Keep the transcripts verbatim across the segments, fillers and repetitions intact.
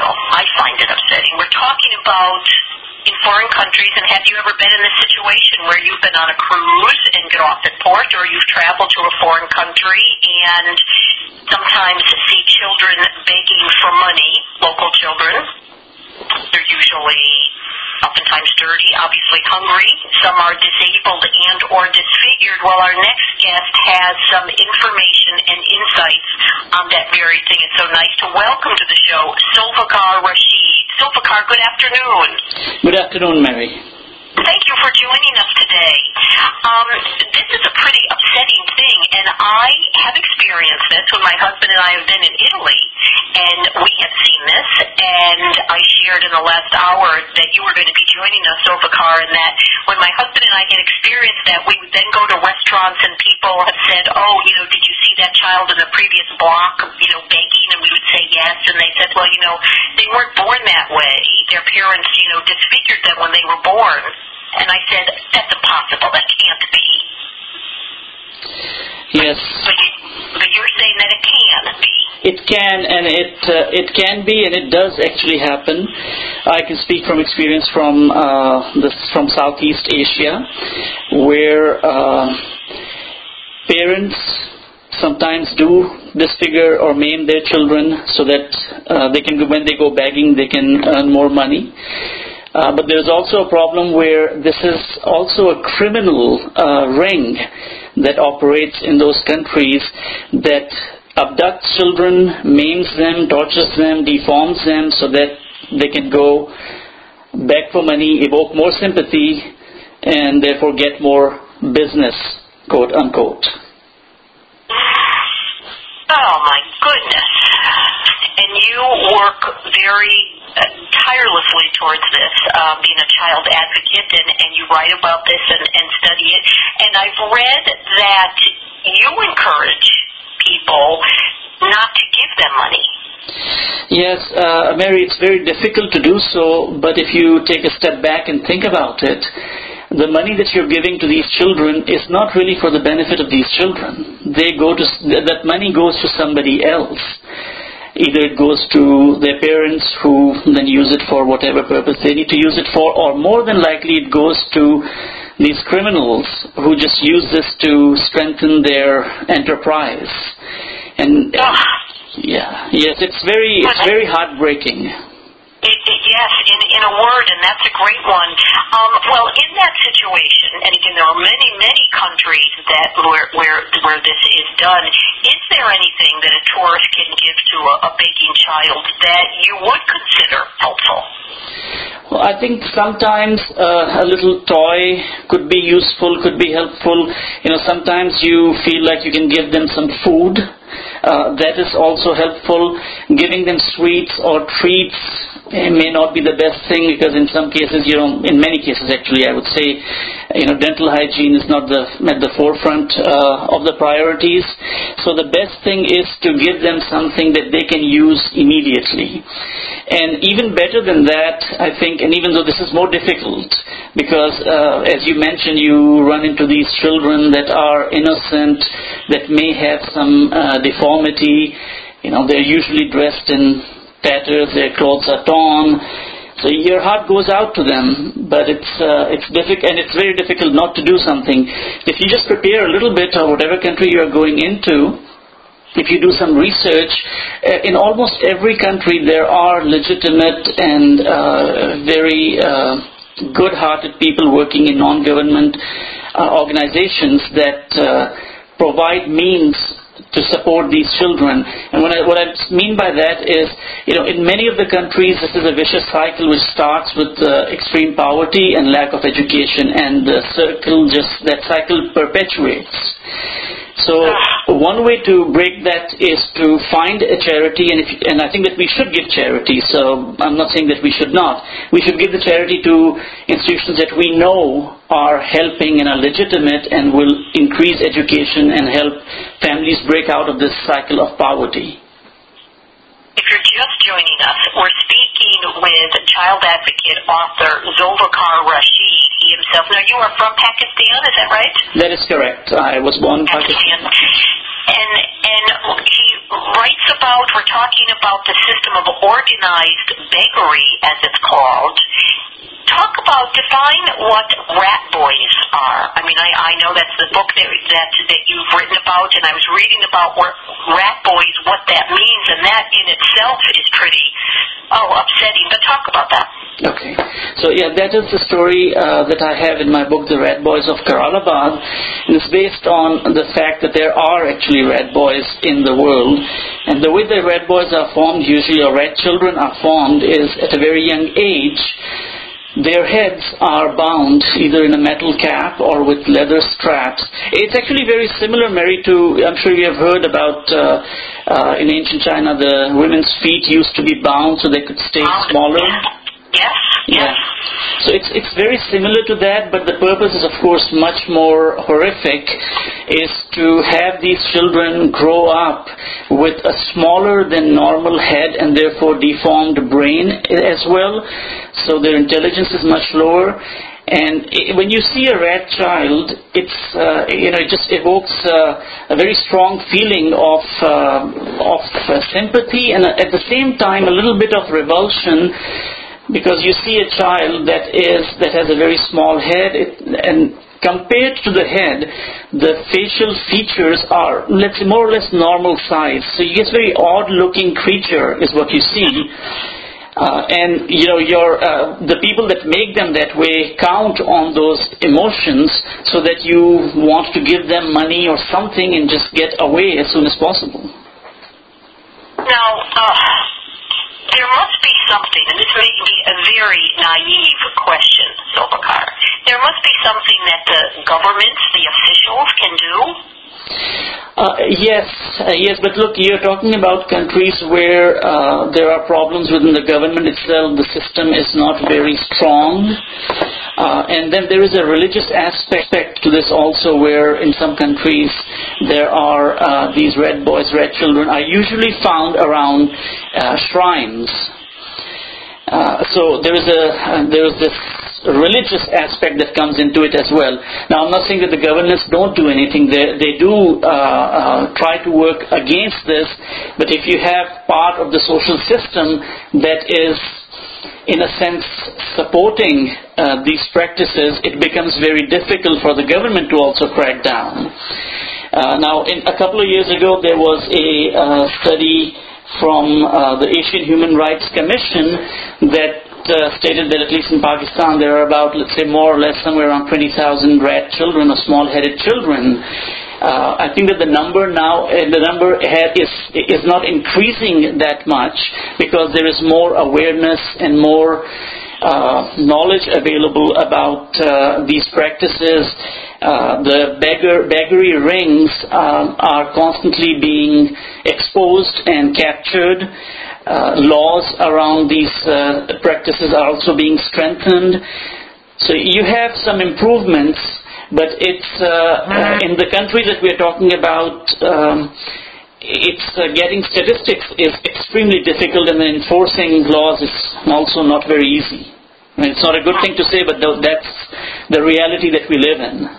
little. I find it upsetting. We're talking about in foreign countries, and have you ever been in this situation where you've been on a cruise and get off at port, or you've traveled to a foreign country and sometimes see children begging for money, local children? They're usually oftentimes dirty, obviously hungry. Some are disabled and or disfigured. Well, our next guest has some information and insights on that very thing. It's so nice to welcome to the show Zulfikar Rashid. Zulfikar, good afternoon. Good afternoon, Mary. Thank you for joining us today. Um, this is a pretty upsetting thing, and I have experienced this when my husband and I have been in Italy, and we have seen this, and I shared in the last hour that you were going to be joining us, Zulfikar, and that when my husband and I had experienced that, we would then go to restaurants and people have said, oh, you know, did you see that child in the previous block, you know, begging? And we would say yes, and they said, well, you know, they weren't born that way. Their parents, you know, disfigured them when they were born. And I said, that's impossible. That can't be. Yes. But, you, but you're saying that it can be. It can, and it uh, it can be, and it does actually happen. I can speak from experience from uh, this from Southeast Asia, where uh, parents sometimes do disfigure or maim their children so that uh, they can, when they go begging, they can earn more money. Uh, but there's also a problem where this is also a criminal uh, ring that operates in those countries that abducts children, maims them, tortures them, deforms them so that they can go beg for money, evoke more sympathy, and therefore get more business, quote unquote. Oh my goodness. And you work very uh, tirelessly towards this, um, being a child advocate, and, and you write about this and, and study it. And I've read that you encourage people not to give them money. Yes, uh, Mary, it's very difficult to do so, but if you take a step back and think about it, the money that you're giving to these children is not really for the benefit of these children. They go to, that money goes to somebody else. Either it goes to their parents who then use it for whatever purpose they need to use it for, or more than likely it goes to these criminals who just use this to strengthen their enterprise. And yeah, yes, it's very, it's very heartbreaking. It, it, yes, in, in a word, and that's a great one. Um, well, in that situation, and again, there are many, many countries that where where where this is done. Is there anything that a tourist can give to a, a begging child that you would consider helpful? Well, I think sometimes uh, a little toy could be useful, could be helpful. You know, sometimes you feel like you can give them some food. Uh, that is also helpful. Giving them sweets or treats may not be the best thing, because in some cases, you know, in many cases actually, I would say, you know, dental hygiene is not the, at the forefront uh, of the priorities. So the best thing is to give them something that they can use immediately. And even better than that, I think, and even though this is more difficult, because uh, as you mentioned, you run into these children that are innocent, that may have some uh, deformity. You know, they're usually dressed in tatters, their clothes are torn. So your heart goes out to them, but it's uh, it's difficult, and it's very difficult not to do something. If you just prepare a little bit of whatever country you are going into, if you do some research, uh, in almost every country there are legitimate and uh, very uh, good-hearted people working in non-government uh, organizations that uh, provide means to support these children. And what I, what I mean by that is, you know, in many of the countries, this is a vicious cycle which starts with uh, extreme poverty and lack of education, and the circle just, that cycle perpetuates. So one way to break that is to find a charity, and, if, and I think that we should give charity, so I'm not saying that we should not. We should give the charity to institutions that we know are helping and are legitimate and will increase education and help families break out of this cycle of poverty. If you're just joining us, we're speaking with child advocate, author Zulfikar Rashid. He himself, now you are from Pakistan, is that right? That is correct. I was born in Pakistan. Pakistan. And, and he writes about, we're talking about the system of organized beggary, as it's called. Talk about, define what rat boys are. I mean, I, I know that's the book that, that that you've written about, and I was reading about what rat boys, what that means, and that in itself is pretty, oh, upsetting. But talk about that. Okay. So, yeah, that is the story uh, that I have in my book, The Rat Boys of Keralabad. And it's based on the fact that there are actually rat boys in the world. And the way the rat boys are formed, usually, or rat children are formed, is at a very young age. Their heads are bound either in a metal cap or with leather straps. It's actually very similar, Mary, to, I'm sure you have heard about uh, uh, in ancient China, the women's feet used to be bound so they could stay smaller. Yes, yeah. yes. So it's it's very similar to that, but the purpose is, of course, much more horrific, is to have these children grow up with a smaller than normal head and therefore deformed brain as well. So their intelligence is much lower. And when you see a rat child, it's uh, you know it just evokes uh, a very strong feeling of uh, of uh, sympathy and at the same time a little bit of revulsion. Because you see a child that is that has a very small head, it, and compared to the head, the facial features are, let's say, more or less normal size. So you get a very odd-looking creature is what you see. Uh, and you know your uh, the people that make them that way count on those emotions so that you want to give them money or something and just get away as soon as possible. Now, uh, there must be something, and this may be a very naive question, Zolfikar. There must be something that the governments, the officials, can do. Uh, yes, uh, yes, but look, you're talking about countries where uh, there are problems within the government itself. The system is not very strong. Uh, and then there is a religious aspect to this also, where in some countries there are uh, these red boys, red children are usually found around uh, shrines. Uh, so there is a uh, there is this religious aspect that comes into it as well. Now, I'm not saying that the governments don't do anything. They they do uh, uh, try to work against this, but if you have part of the social system that is, in a sense, supporting uh, these practices, it becomes very difficult for the government to also crack down. Uh, now, in, a couple of years ago, there was a uh, study from uh, the Asian Human Rights Commission that uh, stated that at least in Pakistan there are about, let's say, more or less somewhere around twenty thousand rat children or small-headed children. Uh, I think that the number now, uh, the number is is not increasing that much because there is more awareness and more uh, knowledge available about uh, these practices. Uh, the beggar, beggary rings um, are constantly being exposed and captured. Uh, laws around these uh, practices are also being strengthened. So you have some improvements, but it's uh, uh, in the countries that we're talking about, um, it's uh, getting statistics is extremely difficult, and then enforcing laws is also not very easy. I mean, it's not a good thing to say, but that's the reality that we live in.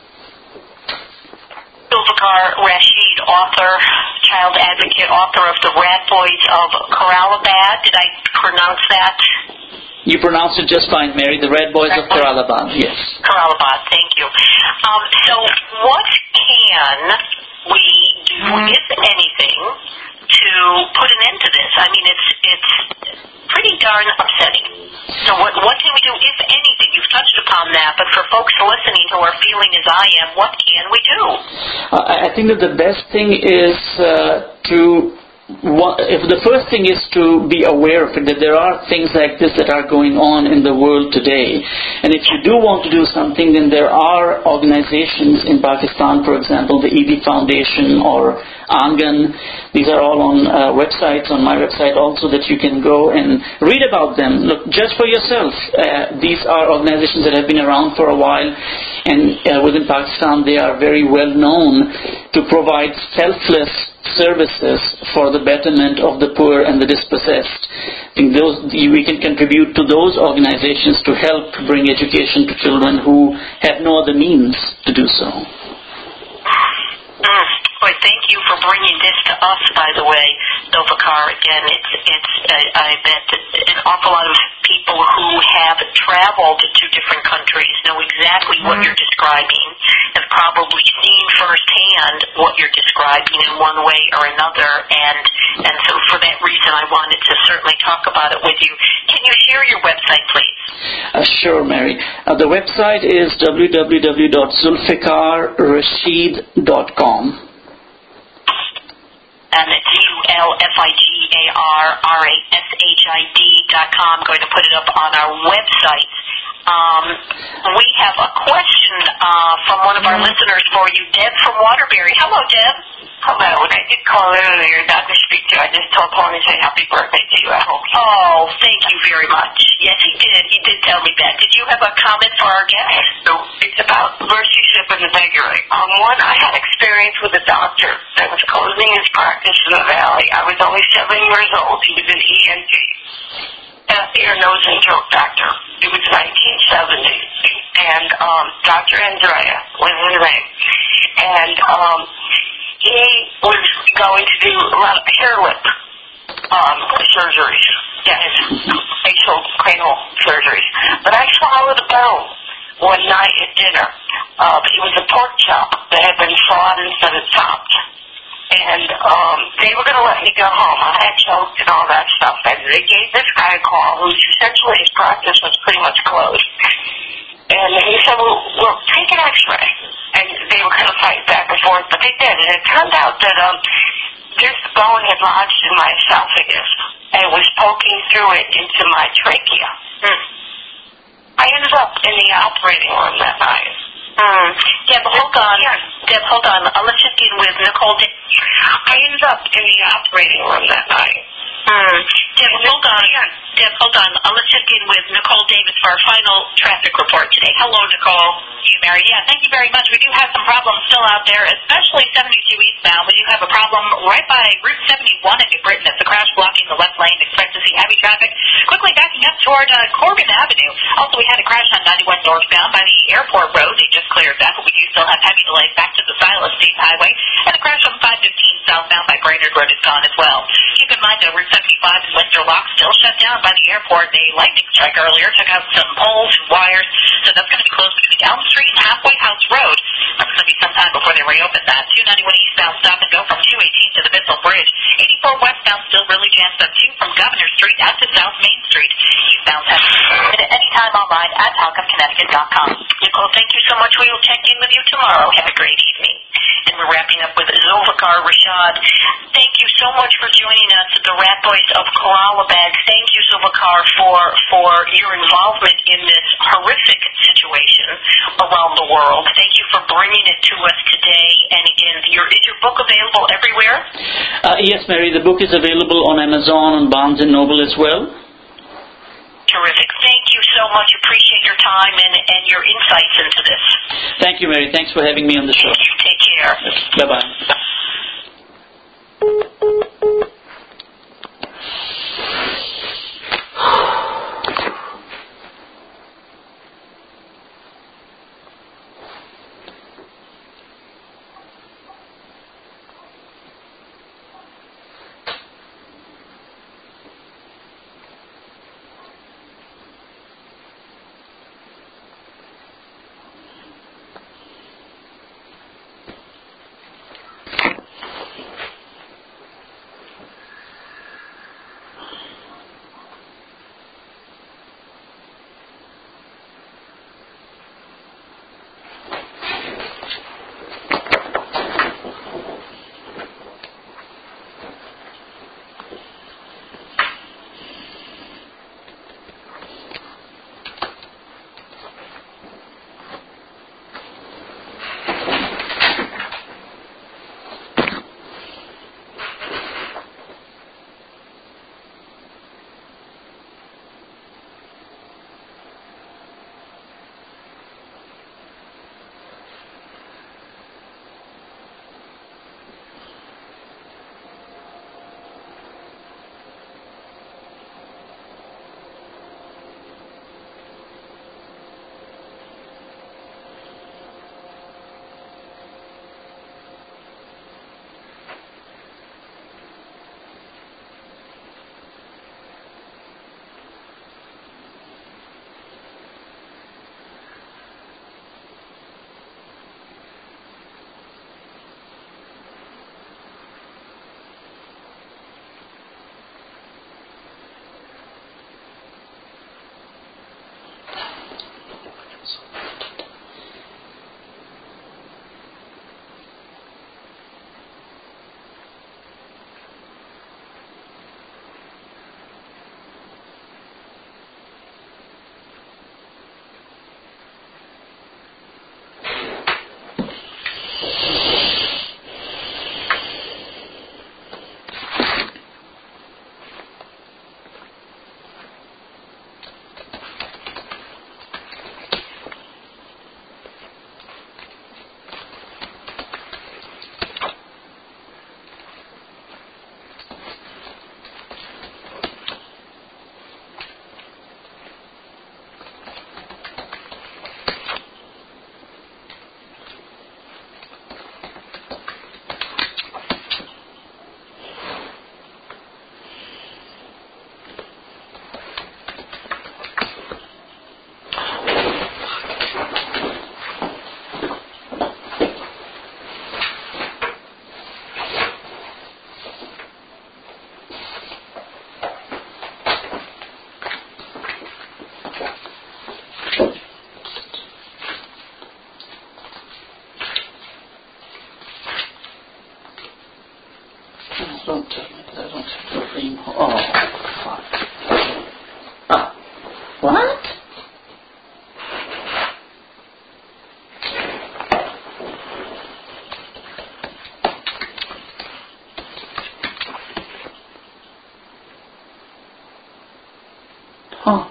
Zolfikar Rashid, author, child advocate, author of The Rat Boys of Keralabad. Did I pronounce that? You pronounced it just fine, Mary. The Rat Boys of Keralabad, yes. Keralabad, thank you. Um, so what can we do, if anything, to put an end to this? I mean, it's it's pretty darn upsetting. So what what can we do, if anything? You've touched upon that, but for folks listening who are feeling as I am, what can we do? Uh, I think that the best thing is uh, to... If the first thing is to be aware of it, that there are things like this that are going on in the world today. And if you do want to do something, then there are organizations in Pakistan, for example, the E D Foundation or Angan. These are all on uh, websites, on my website also, that you can go and read about them. Look, judge for yourself. Uh, these are organizations that have been around for a while, and uh, within Pakistan they are very well known to provide selfless services for the betterment of the poor and the dispossessed. I think those, we can contribute to those organizations to help bring education to children who have no other means to do so. Mm. Boy, thank you for bringing this to us, by the way, Zulfikar. Again, it's, it's uh, I bet that an awful lot of people who have traveled to different countries know exactly what you're describing, have probably seen firsthand what you're describing in one way or another, and and so for that reason I wanted to certainly talk about it with you. Can you share your website, please? Uh, sure, Mary. Uh, the website is w w w dot zulfikar rashid dot com. And it's U L F I G A R R A S H I D dot com. I'm going to put it up on our website. Um, we have a question uh, from one of our listeners for you, Deb from Waterbury. Hello, Deb. Hello. When I did call earlier, not to speak to you, I just told Paul to say happy birthday to you. I hope. Oh, thank you very much. Yes, he did. He did tell me that. Did you have a comment for our guest? So it's about mercy ship in the vagary. Um, one, I had experience with a doctor that was closing his practice in the valley. I was only seven years old. He was an E N T, uh, ear, nose, and throat doctor. It was nineteen seventy, and um, Doctor Andrea was his name, and um, he was going to do a lot of hair lip um, surgeries, yes, facial cranial surgeries. But I swallowed a bone one night at dinner. Uh, it was a pork chop that had been sawed instead of chopped. And um, they were going to let me go home. I had choked and all that stuff. And they gave this guy a call, who essentially his practice was pretty much closed. And he said, well, well take an x-ray. And they were going to fight back and forth, but they did. And it turned out that um, this bone had lodged in my esophagus and was poking through it into my trachea. Hmm. I ended up in the operating room that night. Mm. Deb, hold on. Yes. Deb, hold on. Uh, let's check in with Nicole. Da- I ended up in the operating room that night. Mm. Deb, hold on. Yes. Deb, hold on. Uh, let's check in with Nicole Davis for our final traffic report today. Hello, Nicole. You, Mary. Yeah, thank you very much. We do have some problems still out there, especially seventy-two eastbound. We do have a problem right by Route seventy-one in New Britain. It's a crash blocking the left lane. Expect to see heavy traffic quickly backing up toward uh, Corbin Avenue. Also, we had a crash on ninety-one northbound by the airport road. They just cleared that, but we do still have heavy delays back to the Silas State Highway. And a crash on five fifteen southbound by Brainerd Road is gone as well. Keep in mind that Route seventy-five in Windsor Lock still shut down by the airport. A lightning strike earlier took out some poles and wires, so that's going to be closed between Elm Street and Halfway House Road. That's going to be some time before they reopen that. two ninety-one eastbound stop and go from two eighteen to the Bissell Bridge. eighty-four westbound still really jammed up too from Governor Street out to South Main Street. Eastbound at any time online at talcum connecticut dot com. Nicole, thank you so much. We will check in with you tomorrow. Have a great evening. And we're wrapping up with Zulfikar Rashid. Thank you so much for joining us at the Rat Boys of Koralabag. Thank you, Zulfikar, for, for your involvement in this horrific situation around the world. Thank you for bringing it to us today. And again, your, is your book available everywhere? Uh, yes, Mary, the book is available on Amazon and Barnes and Noble as well. Terrific. Thank you so much. Appreciate your time and, and your insights into this. Thank you, Mary. Thanks for having me on the show. Thank you. Take care. Bye-bye. Oh.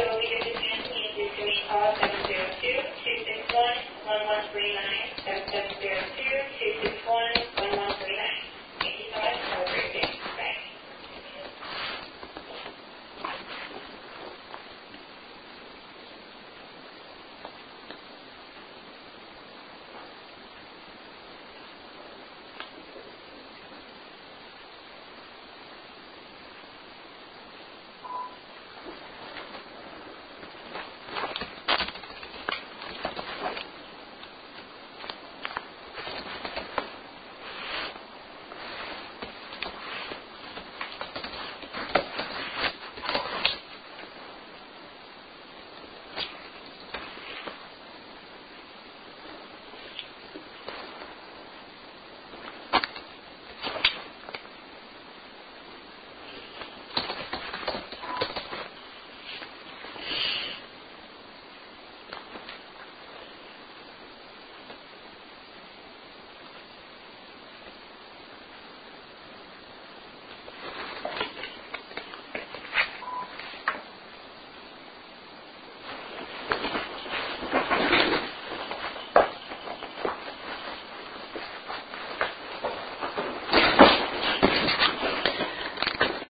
Call seven zero two, two six one, one one three nine. That's